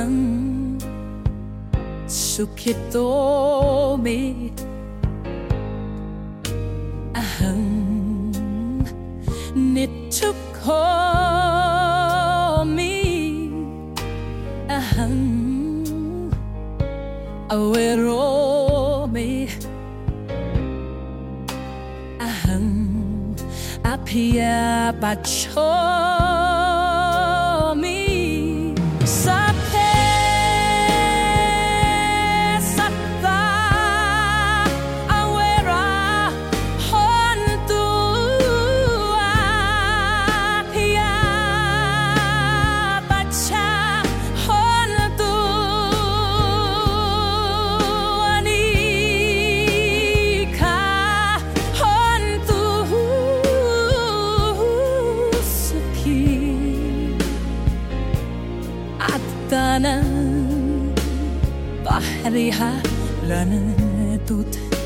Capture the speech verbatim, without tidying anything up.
aham sukhitomi aham nitukhomi aham aweromi aham apia bachomi saphe satta awera hontu apia bacha hontu anika hontu sukhi atana bahriha lanatut